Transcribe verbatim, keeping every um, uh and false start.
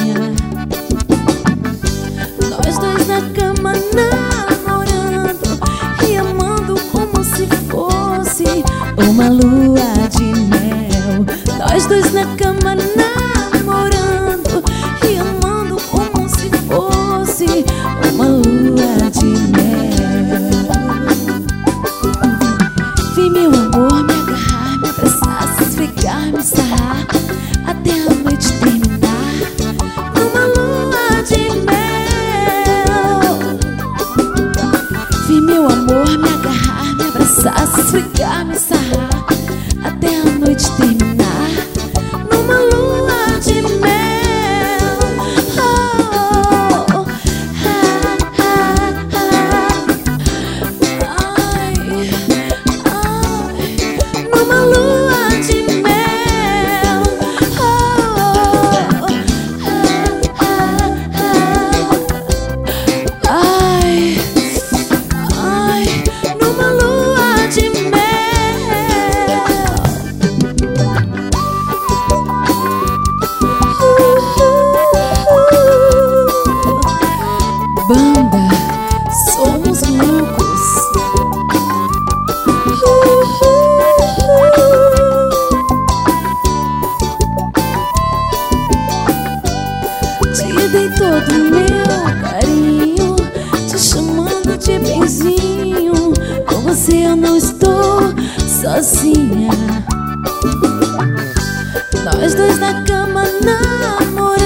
sozinha. Nós dois na cama namorando e amando como se fosse uma lua de mel. Nós dois na cama namorando e amando como se fosse uma lua de mel. Vi meu amor me agarrar, me abraçar, se esfregar, me sarrar até a noite terminar numa lua de mel. Vi meu amor me agarrar, me abraçar, se esfregar, me sarrar até a noite terminar numa lua de mel. Oh, oh, ah, ah, ah. Ai, ai, numa lua de mel. Oh, oh, ah, ah, ah. Ai, ai, numa lua de mel. Banda, somos loucos. Te dei todo o meu carinho, te chamando de benzinho. Com você eu não estou sozinha. Nós dois na cama namorando